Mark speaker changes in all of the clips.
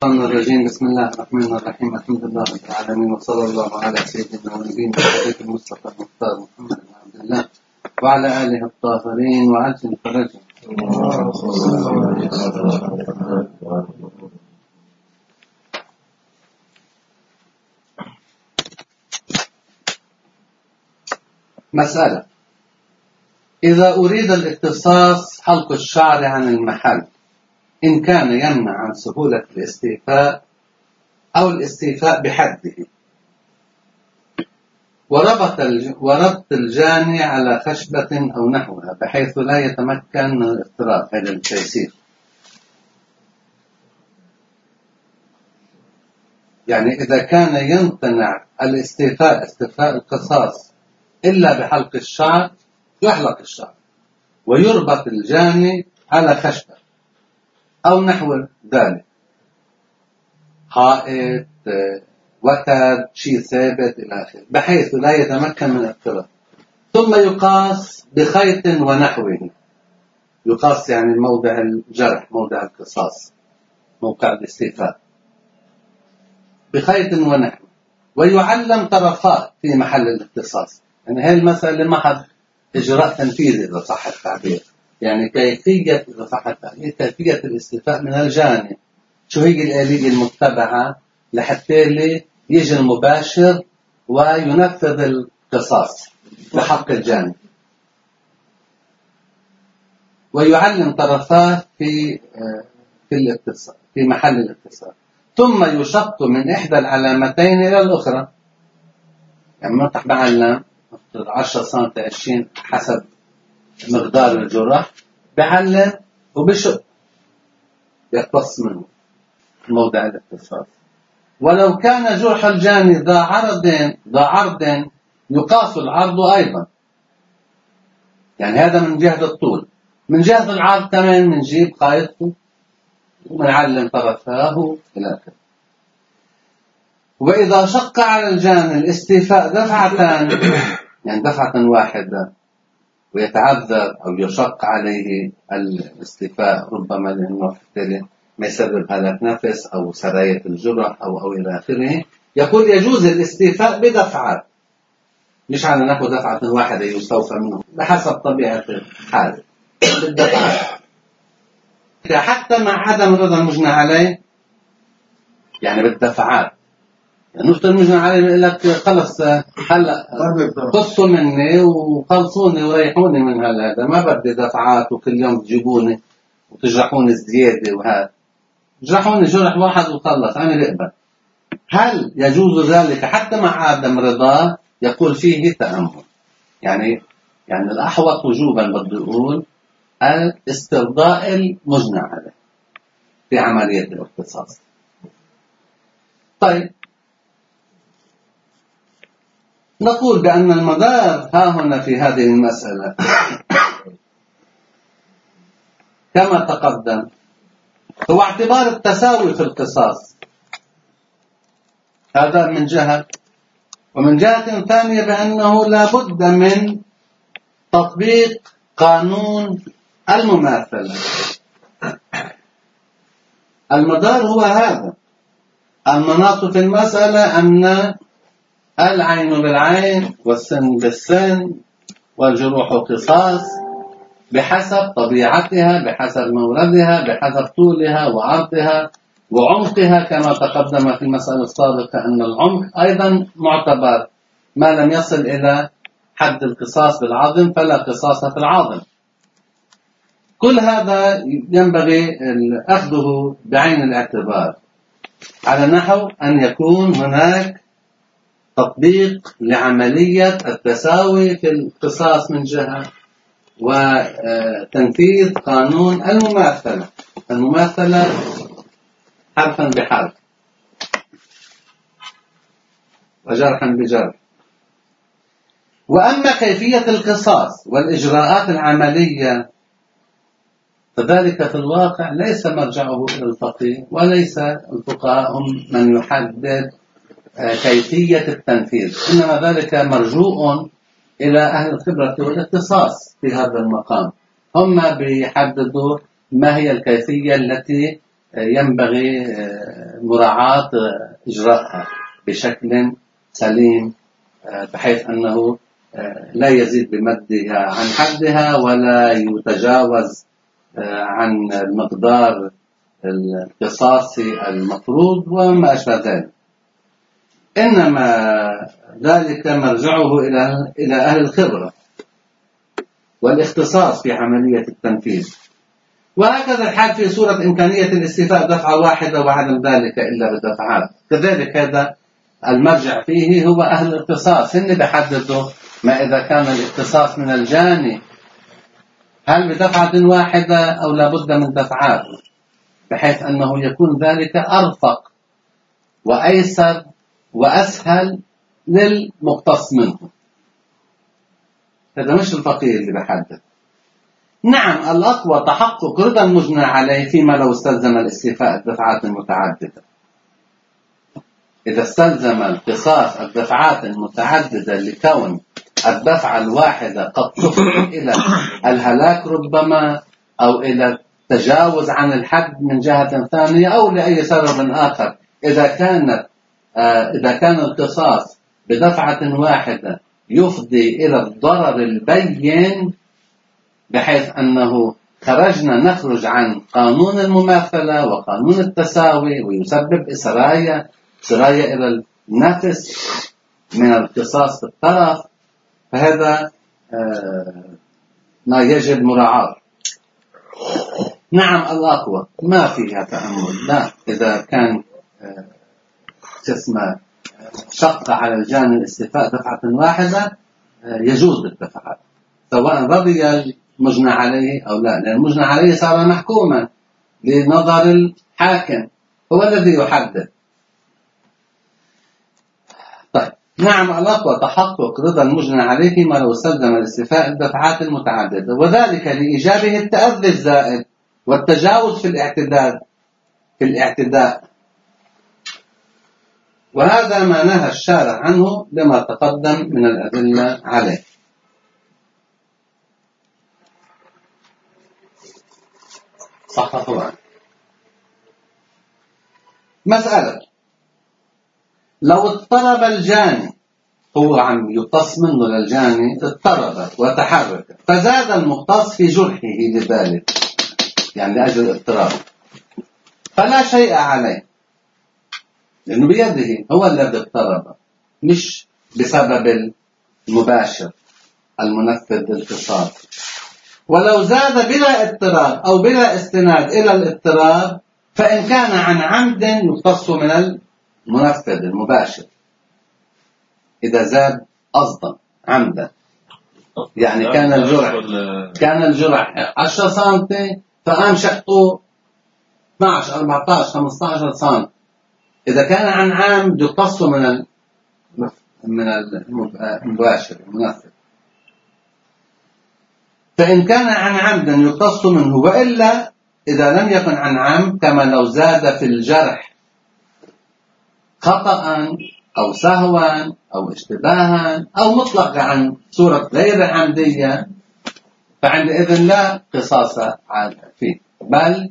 Speaker 1: الشيطان الرجيم. بسم الله الرحمن الرحيم. الحمد لله رب العالمين، وصلى الله على سيدنا ونبينا المصطفى المختار محمد بن عبد الله وعلى آله الطاهرين وعجل فرجه. مسألة: إذا أريد الاختصاص حلق الشعر عن المحل إن كان يمنع عن سهولة الاستيفاء أو الاستيفاء بحده، وربط الجاني على خشبة أو نحوها بحيث لا يتمكن من الاختراق، هذا التيسير. يعني إذا كان يمتنع استيفاء القصاص إلا بحلق الشعر، يحلق الشعر ويربط الجاني على خشبة أو نحو ذلك، حائط، وتد، شيء ثابت إلى آخره، بحيث لا يتمكن من الاختراق. ثم يقاس بخيط ونحوه. يقاس يعني موضع الجرح، موضع القصاص، موقع الاستيفاء، بخيط ونحوه، ويعلم طرفات في محل الاختصاص. يعني هذه المسألة محض إجراء تنفيذي إذا صح التعبير، يعني كيفية إذا صح التعبير كيفية الاستيفاء من الجاني. شو هي الآلية المتبعة لحتى يجي المباشر وينفذ القصاص بحق الجاني، ويعلم طرفاه في الاتصال في محل الاتصال. ثم يشق من إحدى العلامتين إلى الأخرى. يعني منطح بعلم 10 سم 20 حسب مقدار الجرح، بعلم وبشق يقتص منه موضع الاتصال. ولو كان جرح الجاني ذا عرض يقاس العرض أيضا. يعني هذا من جهة الطول. من جهة العرض كمان منجيب خيطه ومنعلم طرفاه إلى آخره. وإذا شق على الجاني الاستيفاء دفعتان، يعني دفعة واحدة، ويتعذر أو يشق عليه الاستيفاء، ربما لأنه ما يسبب هلك نفس أو سراية الجرح أو إلى آخره، يقول يجوز الاستيفاء بدفعات، مش على نحو دفعة واحدة يستوفى منه، بحسب طبيعة الحال بالدفعات. حتى مع عدم رضا المجنى عليه، يعني بالدفعات. يعني نفط المجنى عليه بيقول لك خلص هلا قصوا مني وخلصوني وريحوني من هذا، ما بدي دفعات وكل يوم تجيبوني وتجرحوني زيادة، وهذا جرحوني جرح واحد وخلص أنا بقبل. هل يجوز ذلك حتى مع عدم رضاه؟ يقول فيه تأمل. يعني الأحوط وجوبا بدي أقول الاسترضاء المجنى عليه في عملية الاختصاص. طيب، نقول بأن المدار ها هنا في هذه المسألة كما تقدم هو اعتبار التساوي في القصاص، هذا من جهة. ومن جهة ثانية بأنه لا بد من تطبيق قانون المماثلة. المدار هو هذا. المناط في المسألة أن العين بالعين والسن بالسن والجروح قصاص بحسب طبيعتها، بحسب موردها، بحسب طولها وعرضها وعمقها، كما تقدم في المسألة السابقة أن العمق أيضا معتبر. ما لم يصل إلى حد القصاص بالعظم فلا قصاص في العظم. كل هذا ينبغي أخذه بعين الاعتبار، على نحو أن يكون هناك تطبيق لعملية التساوي في القصاص من جهة، وتنفيذ قانون المماثلة حرفا بحرف وجرحا بجرح. وأما كيفية القصاص والإجراءات العملية فذلك في الواقع ليس مرجعه إلى الفقيه، وليس الفقهاء هم من يحدد كيفية التنفيذ، إنما ذلك مرجوع إلى أهل الخبرة والاختصاص في هذا المقام. هم بيحددوا ما هي الكيفية التي ينبغي مراعاة إجراءها بشكل سليم، بحيث أنه لا يزيد بمدها عن حدها ولا يتجاوز عن المقدار القصاصي المفروض وما أشبه ذلك. إنما ذلك مرجعه إلى أهل الخبرة والاختصاص في عملية التنفيذ. وهكذا الحال في صورة إمكانية الاستيفاء دفعة واحدة وعدم ذلك إلا بدفعات. كذلك هذا المرجع فيه هو أهل الاختصاص، هن بحددوا ما إذا كان الاختصاص من الجاني هل بدفعة واحدة أو لابد من دفعات، بحيث أنه يكون ذلك أرفق وأيسر وأسهل للمقتص منه. هذا مش الفقيه اللي بحدد. نعم، الأقوى تحقق رضا المجنى عليه فيما لو استلزم الاستيفاء الدفعات المتعددة. إذا استلزم القصاص الدفعات المتعددة لكون الدفعة الواحدة قد تفضي إلى الهلاك ربما، أو إلى التجاوز عن الحد من جهة ثانية، أو لأي سبب آخر، إذا كان القصاص بدفعة واحدة يفضي إلى الضرر البين، بحيث أنه نخرج عن قانون المماثلة وقانون التساوي ويسبب سراية إلى النفس من القصاص في الطرف، فهذا ما يجب مراعاة. نعم، الأقوى ما فيها تأمل، لا، إذا كان شق على الجاني الاستيفاء دفعة واحدة يجوز الدفعات سواء رضي المجنى عليه أو لا، لأن المجنى عليه صار محكوما لنظر الحاكم، هو الذي يحدد. طيب، نعم، الأقوى تحقق رضا المجنى عليه فيما لو استلزم الاستيفاء الدفعات المتعددة، وذلك لإيجابه التأذي الزائد والتجاوز في الاعتداء، وهذا ما نهى الشارع عنه لما تقدم من الأدلة عليه. صح طبعا. مسألة: لو اضطرب الجاني، هو عم يقتص منه للجاني، اضطرب وتحرك فزاد المقتص في جرحه لذلك، يعني لأجل الاضطراب، فلا شيء عليه، لأنه بيده، هو الذي اضطرب، مش بسبب المباشر المنفذ للقصاص. ولو زاد بلا اضطراب أو بلا استناد إلى الاضطراب، فإن كان عن عمد يقتص من المنفذ المباشر. إذا زاد قصدا عمدا، يعني كان الجرح 10 سنتي فقام شقه 12 14 15 سنتي، إذا كان عن عمد يقتص من المباشر المنفذ. فإن كان عن عمد يقتص منه، وإلا إذا لم يكن عن عمد، كما لو زاد في الجرح خطأ أو سهوا أو اشتباها أو مطلق عن صورة غير عمدية، فعندئذ لا قصاص فيه، بل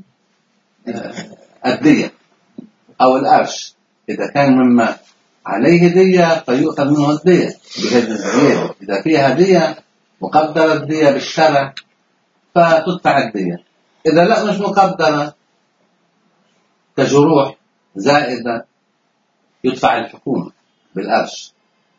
Speaker 1: الدية أو الأرش. إذا كان مما عليه دية فيؤخذ منه الدية بهذه الزيادة. إذا فيها دية مقدرة الدية بالشرع فتدفع الدية. إذا لا مش مقدرة كجروح زائدة يدفع الحكومة بالأرش.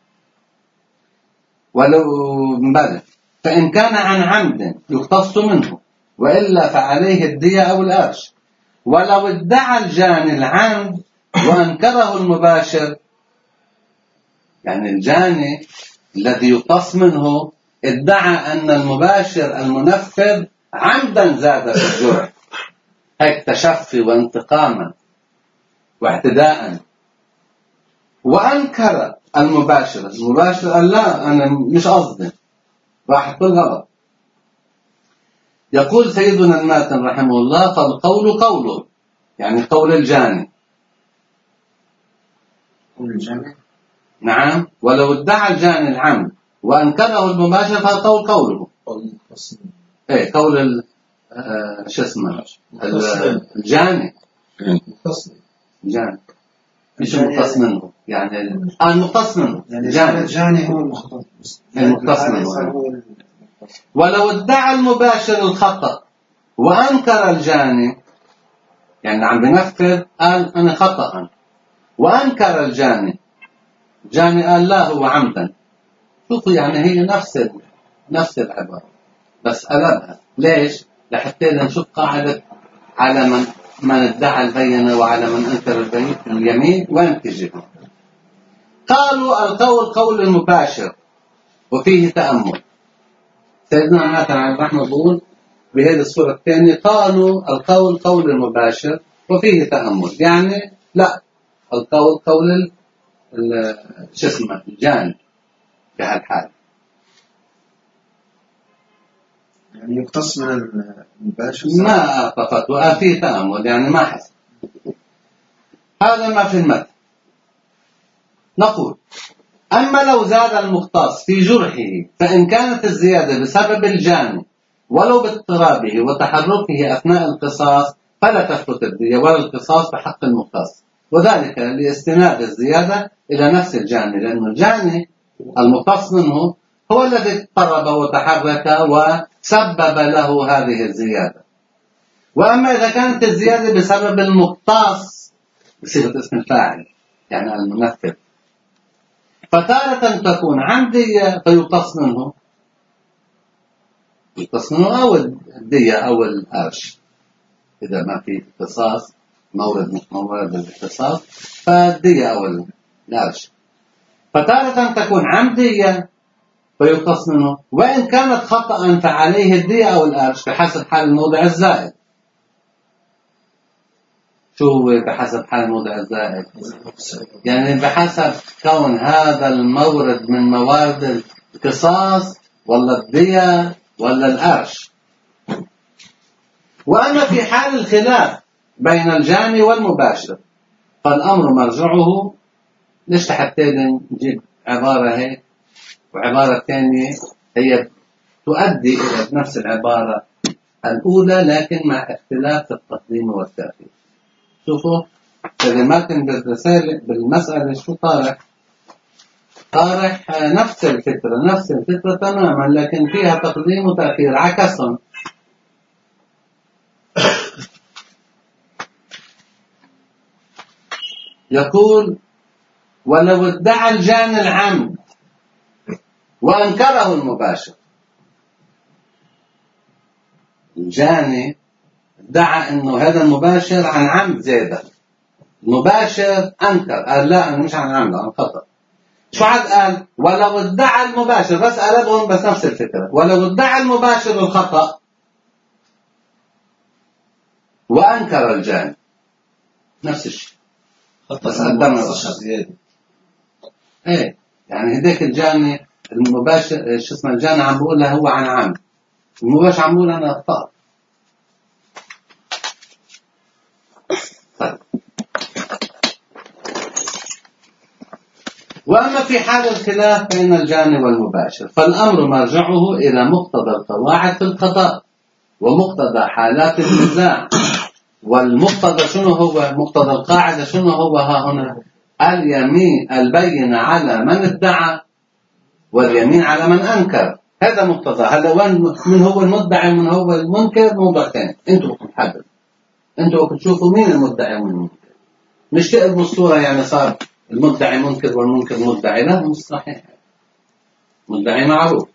Speaker 1: ولو مبالغ، فإن كان عن عمد يقتص منه، وإلا فعليه الدية أو الأرش. ولو ادعى الجاني العمد وأنكره المباشر، يعني الجاني الذي يقتص منه ادعى أن المباشر المنفذ عمدا زاد في الجرح، هيك تشفي وانتقاما واعتداء، وأنكر المباشر قال لا أنا مش قصدي، راح تقول غلط. يقول سيدنا الماتن رحمه الله: فالقول قوله، يعني قول الجاني. نعم. ولو ادعى الجاني العمد وأنكره المباشر فالقول قوله. قول شو اسمه الجاني. جاني مش المختص منه، يعني المختص منه
Speaker 2: يعني
Speaker 1: جاني
Speaker 2: هو المختص
Speaker 1: منه. ولو ادعى المباشر الخطأ وأنكر الجاني، يعني عم بنفذ قال أنا خطأ، وأنكر الجاني قال لا هو عمدا. شوفوا يعني هي نفس العبارة بس قلبها. ليش؟ لحتى نشوف قاعدة على من ادعى البينة وعلى من أنكر اليمين وين تجي. قالوا القول قول المباشر وفيه تأمل. سيدنا ناتن عن رحمه بيقول بهذه الصورة الثانية قالوا القول قول المباشر وفيه تأمل، يعني لا القول قول الجاني بهالحال،
Speaker 2: يعني يقتص من المباشر
Speaker 1: ما فقط وفيه تأمل يعني ما حسب. هذا ما في المتن. نقول أما لو زاد المختص في جرحه فإن كانت الزيادة بسبب الجاني ولو باضطرابه وتحركه أثناء القصاص فلا تثبت الدية ولا القصاص بحق المختص، وذلك لاستناد الزيادة إلى نفس الجاني، لأن الجاني المختص منه هو الذي اضطرب وتحرك وسبب له هذه الزيادة. وأما إذا كانت الزيادة بسبب المختص بصيغة اسم الفاعل يعني الممثل، فتارة تكون عمدية فيقتص منه أو الدية أو القرش إذا ما في اختصاص مورد مش مورد الاختصاص فالدية أو القرش. فتارة تكون عمدية فيقتص منه، وإن كانت خطأ فعليه الدية أو القرش بحسب حال الموضع الزائد. شو هو بحسب حال الموضع الزائد؟ يعني بحسب كون هذا المورد من موارد القصاص ولا الدية ولا القرش. وأما في حال الخلاف بين الجاني والمباشر فالأمر مرجعه. ليش حتى نجيب عبارة هيك وعبارة ثانية هي تؤدي إلى نفس العبارة الأولى لكن مع اختلاف التقديم والتأخير. شوفوا كلماتن بالرسالة بالمسألة شو طارح نفس الفكرة تماما لكن فيها تقديم وتأخير عكسهم. يقول ولو ادعى الجاني العمد وأنكره المباشر. الجاني ادعى انه هذا المباشر عن عمد زيادة، المباشر انكر قال لا انا مش عن عمد عن خطأ. شو عاد قال؟ ولو ادعى المباشر بس قلبهم بس نفس الفكرة. ولو ادعى المباشر الخطأ وانكر الجاني نفس الشيء بس قدمنا زيادة. ايه يعني هديك الجاني المباشر شو اسمه الجاني عم بقول له هو عن عمد، المباشر عم بقول انا اخطأت. طيب. وأما في حال الخلاف بين الجاني والمباشر فالأمر مرجعه إلى مقتضى القواعد في القضاء ومقتضى حالات النزاع. والمقتضى شنو هو؟ مقتضى القاعدة شنو هو ها هنا؟ اليمين البينة على من ادعى واليمين على من أنكر. هذا مقتضى. هذا وين من هو المدعي ومن هو المنكر موضوع ثاني. انتوا بتحددوا، انتوا بتشوفوا مين المدعي ومين المنكر. مش تقلبوا الصورة يعني صار المدعي منكر والمنكر مدعي. لا مش صحيح. مدعي معروف.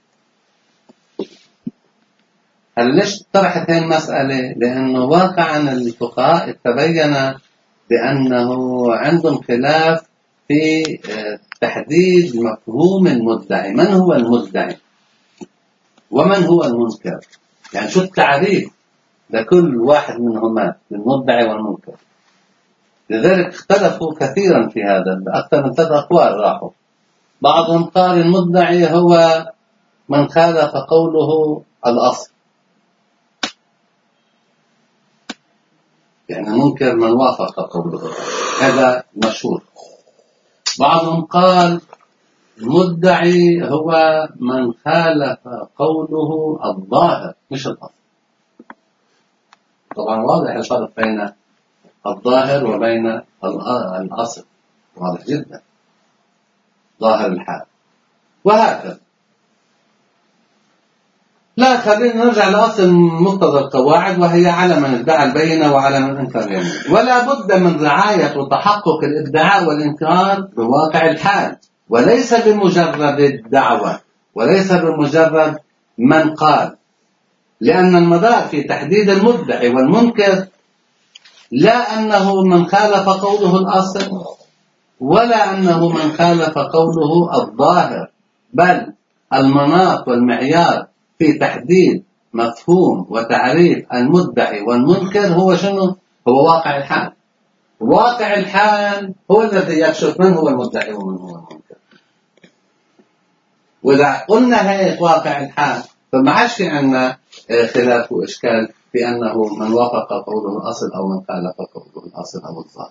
Speaker 1: هل ليش طرحت هذه المسألة؟ لأنه واقعا الفقهاء تبين بأنه عندهم خلاف في تحديد مفهوم المدعي. من هو المدعي ومن هو المنكر؟ يعني شو التعريف لكل واحد منهما المدعي والمنكر. لذلك اختلفوا كثيرا في هذا بأكثر من 3 أقوال راحوا. بعضهم قال المدعي هو من خالف قوله الأصل، يعني منكر من وافق قوله، هذا مشهور. بعضهم قال المدعي هو من خالف قوله الظاهر مش الأصل. طبعا واضح الفرق بين الظاهر وبين الأصل، واضح جدا، ظاهر الحال، وهكذا. لا، خلينا نرجع لأصل مقتضى القواعد، وهي على من ادعى البينة وعلى من انكر اليمين. ولا بد من رعاية وتحقق الادعاء والإنكار بواقع الحال، وليس بمجرد الدعوة، وليس بمجرد من قال، لأن المدار في تحديد المدعي والمنكر لا أنه من خالف قوله الأصل، ولا أنه من خالف قوله الظاهر، بل المناط والمعيار في تحديد مفهوم وتعريف المدعي والمنكر هو شنو؟ هو واقع الحال. واقع الحال هو الذي يكشف من هو المدعي ومن هو المنكر. وإذا قلنا هيك واقع الحال، فما عادش في عندنا خلاف وإشكال في أنه من وافق قوله الأصل أو من خالف قوله الأصل أو الظاهر.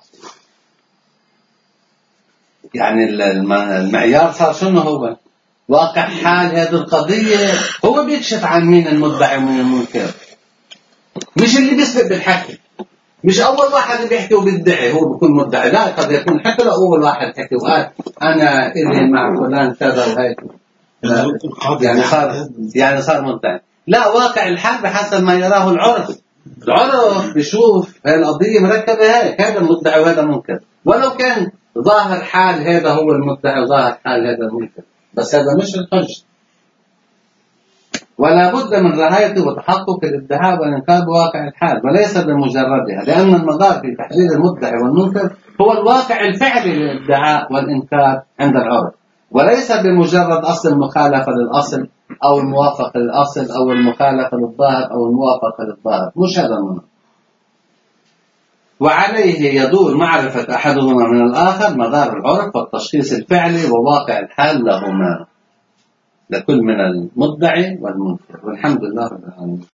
Speaker 1: يعني المعيار صار شنو هو؟ واقع حال هذه القضية هو بيكشف عن مين المدعي ومين المنكر، مش اللي بيسبق بالحكي، مش أول واحد بيحكي وبيدعي هو بيكون مدعي. لا، قد يكون حتى لو أول واحد حكي وقال أنا إلي مع فلان كذا وهيك، يعني صار مدعي. لا، واقع الحال بحسب ما يراه العرف. العرف بيشوف القضية مركبة هيك، هذا المدعي وهذا منكر، ولو كان ظاهر حال هذا هو المدعي وظاهر حال هذا المنكر، بس هذا مش الحج. ولا بد من رعاية وتحقق الادعاء والإنكار بواقع الحال، وليس بمجردها، لأن المدار في تحديد المدعي والمنكر هو الواقع الفعلي للادعاء والإنكار عند العرف، وليس بمجرد أصل المخالفة للأصل أو الموافقة للأصل أو المخالفة للظاهر أو الموافقة للظاهر، مش هذا المنطق. وعليه يدور معرفة أحدهما من الآخر مدار العرف والتشخيص الفعلي وواقع الحال لهما، لكل من المدعي والمنكر. والحمد لله رب العالمين.